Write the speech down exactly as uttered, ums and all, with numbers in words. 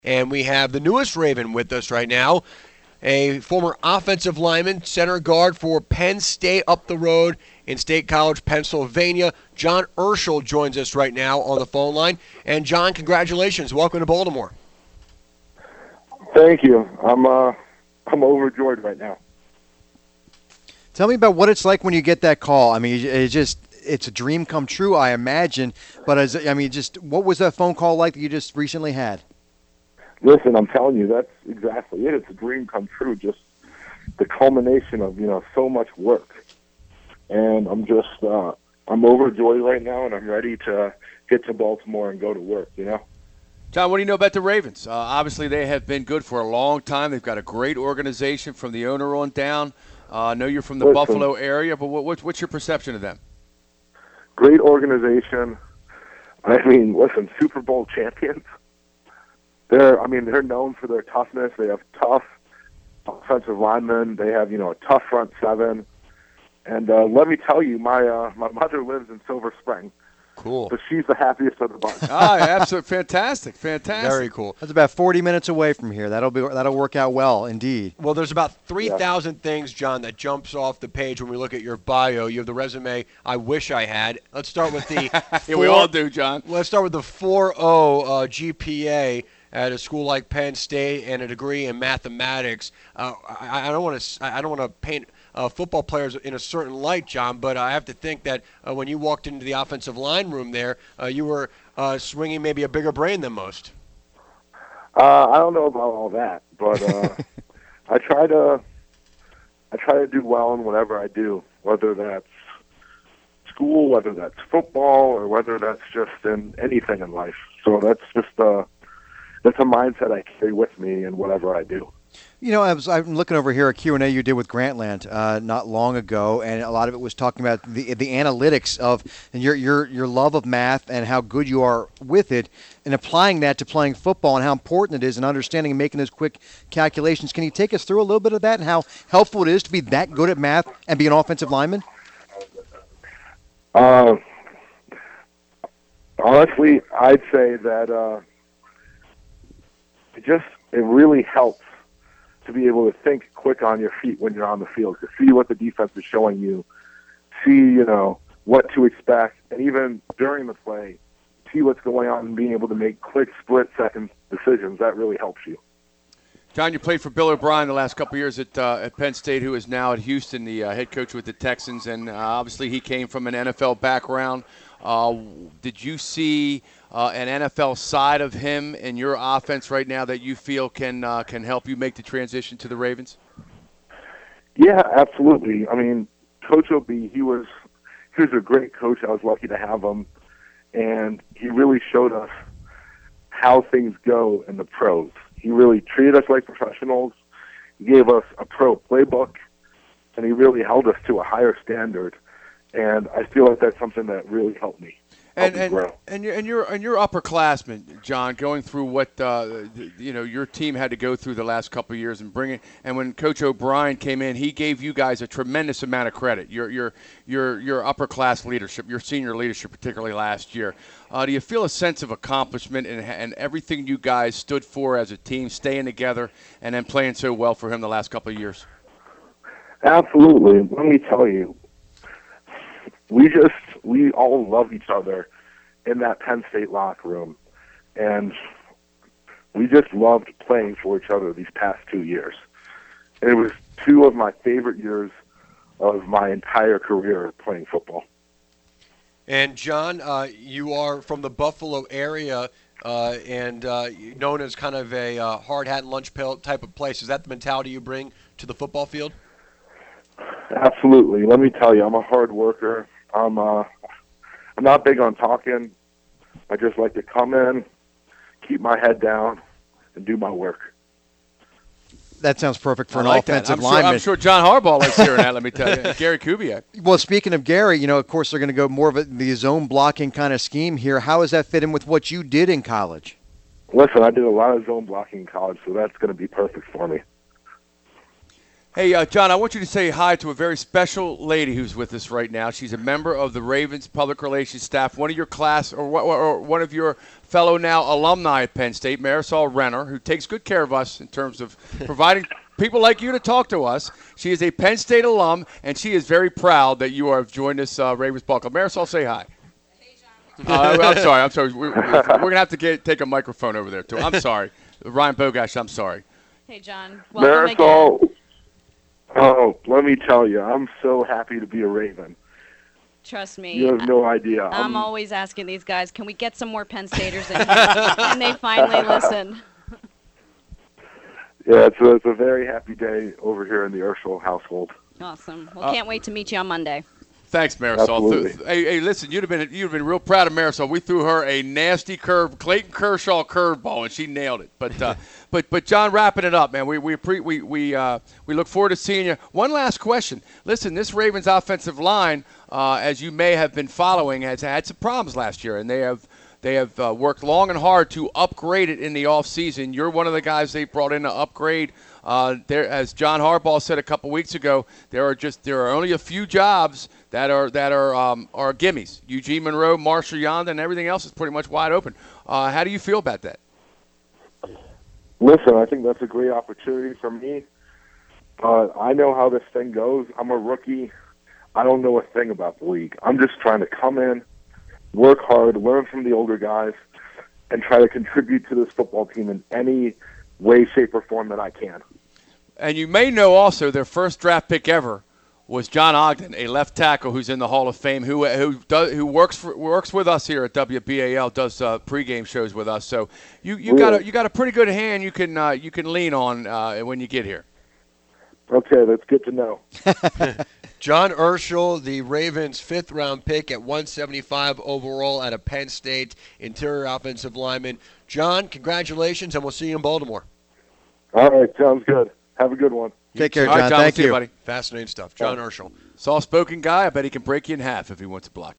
And we have the newest Raven with us right now, a former offensive lineman, center guard for Penn State up the road in State College, Pennsylvania. John Urschel joins us right now on the phone line. And John, congratulations. Welcome to Baltimore. Thank you. I'm uh, I'm overjoyed right now. Tell me about what it's like when you get that call. I mean, it just it's a dream come true, I imagine. But as I mean, just what was that phone call like that you just recently had? Listen, I'm telling you, that's exactly it. It's a dream come true. Just the culmination of you know so much work, and I'm just uh, I'm overjoyed right now, and I'm ready to get to Baltimore and go to work. You know. John, what do you know about the Ravens? Uh, obviously, they have been good for a long time. They've got a great organization from the owner on down. Uh, I know you're from the Listen, Buffalo area, but what, what, what's your perception of them? Great organization. I mean, listen, Super Bowl champions. They're, I mean, they're known for their toughness. They have tough offensive linemen. They have, you know, a tough front seven. And uh, let me tell you, my uh, my mother lives in Silver Spring. Cool. So she's the happiest of the bunch. Ah, absolutely fantastic, fantastic. Very cool. That's about forty minutes away from here. That'll be that'll work out well, indeed. Well, there's about three thousand yeah. things, John, that jumps off the page when we look at your bio. You have the resume I wish I had. Let's start with the yeah, we all do, John. Let's start with the four point oh uh, G P A at a school like Penn State and a degree in mathematics. Uh, I, I don't want to I don't want to paint Uh, football players in a certain light, John, but I have to think that uh, when you walked into the offensive line room there, uh, you were uh, swinging maybe a bigger brain than most. Uh, I don't know about all that, but uh, I try to I try to do well in whatever I do, whether that's school, whether that's football, or whether that's just in anything in life. So that's just uh, that's a mindset I carry with me in whatever I do. You know, I was, I'm looking over here at Q and A you did with Grantland uh, not long ago, and a lot of it was talking about the the analytics of and your your your love of math and how good you are with it, and applying that to playing football and how important it is and understanding and making those quick calculations. Can you take us through a little bit of that and how helpful it is to be that good at math and be an offensive lineman? Uh, honestly, I'd say that uh, it just it really helps to be able to think quick on your feet when you're on the field, to see what the defense is showing you, see, you know, what to expect, and even during the play, see what's going on and being able to make quick split-second decisions. That really helps you. John, you played for Bill O'Brien the last couple of years at uh, at Penn State, who is now at Houston, the uh, head coach with the Texans, and uh, obviously he came from an N F L background. Uh, did you see uh, an N F L side of him in your offense right now that you feel can uh, can help you make the transition to the Ravens? Yeah, absolutely. I mean, Coach O B, he was he was a great coach. I was lucky to have him, and he really showed us how things go in the pros. He really treated us like professionals. He gave us a pro playbook, and he really held us to a higher standard. And I feel like that's something that really helped me. And and, and you're and you're and you're upperclassmen, John, going through what uh, you know your team had to go through the last couple of years and bringing. And when Coach O'Brien came in, he gave you guys a tremendous amount of credit. Your your your your upper class leadership, your senior leadership, particularly last year. Uh, do you feel a sense of accomplishment and and everything you guys stood for as a team, staying together and then playing so well for him the last couple of years? Absolutely. Let me tell you. We just, we all love each other in that Penn State locker room. And we just loved playing for each other these past two years. And it was two of my favorite years of my entire career playing football. And, John, uh, you are from the Buffalo area uh, and uh, known as kind of a uh, hard hat and lunch pail type of place. Is that the mentality you bring to the football field? Absolutely. Let me tell you, I'm a hard worker. I'm uh, I'm not big on talking. I just like to come in, keep my head down, and do my work. That sounds perfect for I an like offensive that. I'm lineman. Sure, I'm sure John Harbaugh likes hearing that, let me tell you. Gary Kubiak. Well, speaking of Gary, you know, of course, they're going to go more of a, the zone blocking kind of scheme here. How does that fit in with what you did in college? Listen, I did a lot of zone blocking in college, so that's going to be perfect for me. Hey, uh, John, I want you to say hi to a very special lady who's with us right now. She's a member of the Ravens public relations staff, one of your class or, or one of your fellow now alumni at Penn State, Marisol Renner, who takes good care of us in terms of providing people like you to talk to us. She is a Penn State alum, and she is very proud that you have joined us, uh, Ravens Ball Club. Marisol, say hi. Uh, I'm sorry. I'm sorry. We're, we're going to have to get, take a microphone over there, too. I'm sorry. Ryan Bogash, I'm sorry. Hey, John. Welcome Marisol, again. oh, let me tell you, I'm so happy to be a Raven. Trust me. You have no idea. I'm, I'm always asking these guys, can we get some more Penn Staters in here? And they finally listen. Yeah, it's a, it's a very happy day over here in the Urschel household. Awesome. Well, Uh, can't wait to meet you on Monday. Thanks, Marisol. Absolutely. Th- Hey, hey, listen, you'd have been you'd have been real proud of Marisol. We threw her a nasty curve, Clayton Kershaw curveball, and she nailed it. But uh, but but John, wrapping it up, man. We we pre- we we uh, we look forward to seeing you. One last question. Listen, this Ravens offensive line, uh, as you may have been following, has had some problems last year, and they have. They have uh, worked long and hard to upgrade it in the offseason. You're one of the guys they brought in to upgrade. Uh, there, as John Harbaugh said a couple weeks ago, there are just there are only a few jobs that are that are um, are gimmies. Eugene Monroe, Marshall Yonda, and everything else is pretty much wide open. Uh, how do you feel about that? Listen, I think that's a great opportunity for me. Uh, I know how this thing goes. I'm a rookie. I don't know a thing about the league. I'm just trying to come in, work hard, learn from the older guys, and try to contribute to this football team in any way, shape, or form that I can. And you may know also their first draft pick ever was John Ogden, a left tackle who's in the Hall of Fame, who who does, who works for, works with us here at W B A L, does uh, pregame shows with us. So you, you got a you got a pretty good hand you can uh, you can lean on uh, when you get here. Okay, that's good to know. John Urschel, the Ravens' fifth-round pick at one seventy-five overall out of Penn State, interior offensive lineman. John, congratulations, and we'll see you in Baltimore. All right, sounds good. Have a good one. Take care, All right, John. John, we'll Thank see you. buddy. Fascinating stuff. John Urschel. Soft-spoken guy. I bet he can break you in half if he wants to block.